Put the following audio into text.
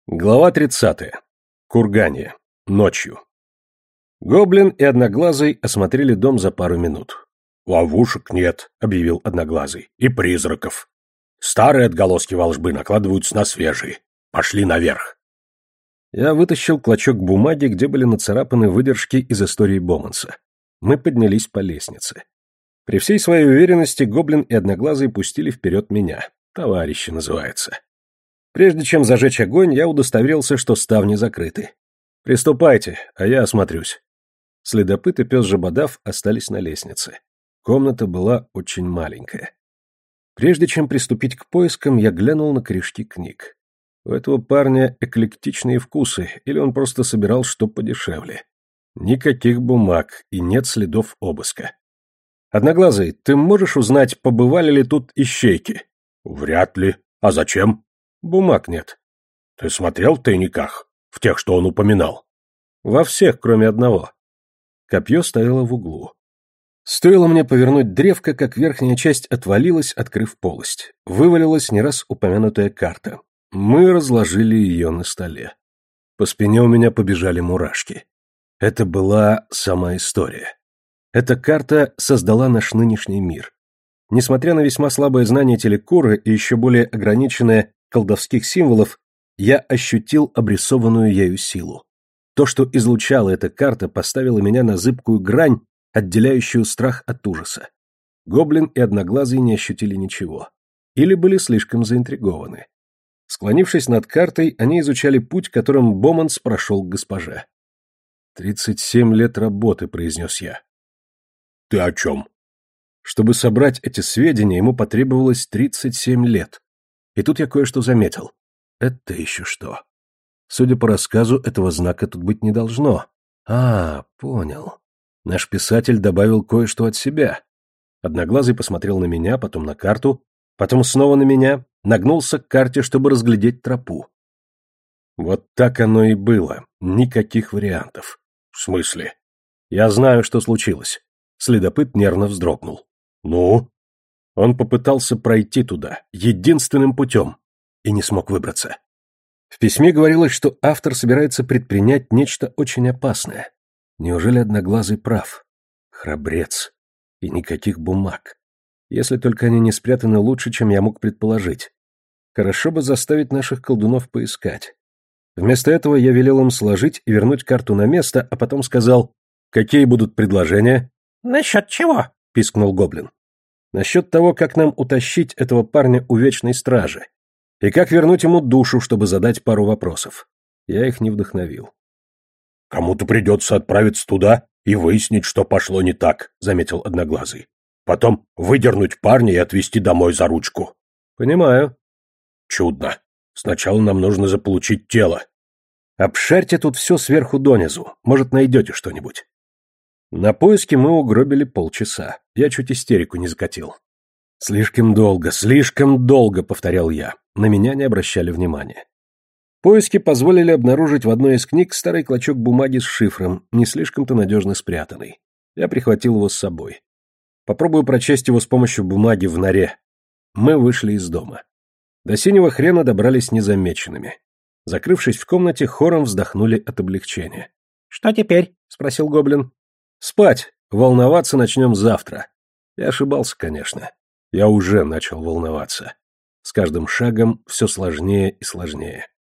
Глава 30. Кургане. Ночью. Гоблин и Одноглазый осмотрели дом за пару минут. «Ловушек нет», — объявил Одноглазый, — «и призраков. Старые отголоски волшбы накладываются на свежие. Пошли наверх». Я вытащил клочок бумаги, где были нацарапаны выдержки из истории Боманса. Мы поднялись по лестнице. При всей своей уверенности Гоблин и Одноглазый пустили вперед меня. Товарищи называется. Прежде чем зажечь огонь, я удостоверился, что ставни закрыты. «Приступайте, а я осмотрюсь». Следопыт и пес Жабодав остались на лестнице. Комната была очень маленькая. Прежде чем приступить к поискам, я глянул на корешки книг. У этого парня эклектичные вкусы, или он просто собирал что подешевле. Никаких бумаг и нет следов обыска. «Одноглазый, ты можешь узнать, побывали ли тут ищейки?» «Вряд ли. А зачем?» «Бумаг нет». «Ты смотрел в тайниках? В тех, что он упоминал?» «Во всех, кроме одного». Копье стояло в углу. Стоило мне повернуть древко, как верхняя часть отвалилась, открыв полость. Вывалилась не раз упомянутая карта. Мы разложили ее на столе. По спине у меня побежали мурашки. Это была сама история. Эта карта создала наш нынешний мир. Несмотря на весьма слабое знание телекуры и еще более ограниченное колдовских символов, я ощутил обрисованную ею силу. То, что излучала эта карта, поставило меня на зыбкую грань, отделяющую страх от ужаса. Гоблин и Одноглазый не ощутили ничего. Или были слишком заинтригованы. Склонившись над картой, они изучали путь, которым Боманс прошел к госпоже. 37 лет работы», — произнес я. «Ты о чем?» Чтобы собрать эти сведения, ему потребовалось 37 лет. И тут я кое-что заметил. Это еще что? Судя по рассказу, этого знака тут быть не должно. Понял. Наш писатель добавил кое-что от себя. Одноглазый посмотрел на меня, потом на карту, потом снова на меня, нагнулся к карте, чтобы разглядеть тропу. Вот так оно и было. Никаких вариантов. В смысле? Я знаю, что случилось. Следопыт нервно вздрогнул. Ну? Он попытался пройти туда, единственным путем, и не смог выбраться. В письме говорилось, что автор собирается предпринять нечто очень опасное. Неужели Одноглазый прав? Храбрец. И никаких бумаг. Если только они не спрятаны лучше, чем я мог предположить. Хорошо бы заставить наших колдунов поискать. Вместо этого я велел им сложить и вернуть карту на место, а потом сказал, какие будут предложения? «Насчет чего?» — пискнул Гоблин. «Насчет того, как нам утащить этого парня у Вечной Стражи. И как вернуть ему душу, чтобы задать пару вопросов». Я их не вдохновил. «Кому-то придется отправиться туда и выяснить, что пошло не так», — заметил Одноглазый. «Потом выдернуть парня и отвезти домой за ручку». «Понимаю». «Чудно. Сначала нам нужно заполучить тело». «Обшарьте тут все сверху донизу. Может, найдете что-нибудь». На поиски мы угробили полчаса. Я чуть истерику не закатил. Слишком долго», — повторял я. На меня не обращали внимания. Поиски позволили обнаружить в одной из книг старый клочок бумаги с шифром, не слишком-то надежно спрятанный. Я прихватил его с собой. Попробую прочесть его с помощью бумаги в норе. Мы вышли из дома. До Синего Хрена добрались незамеченными. Закрывшись в комнате, хором вздохнули от облегчения. «Что теперь?» — спросил Гоблин. «Спать. Волноваться начнем завтра». Я ошибался, конечно. Я уже начал волноваться. С каждым шагом все сложнее и сложнее.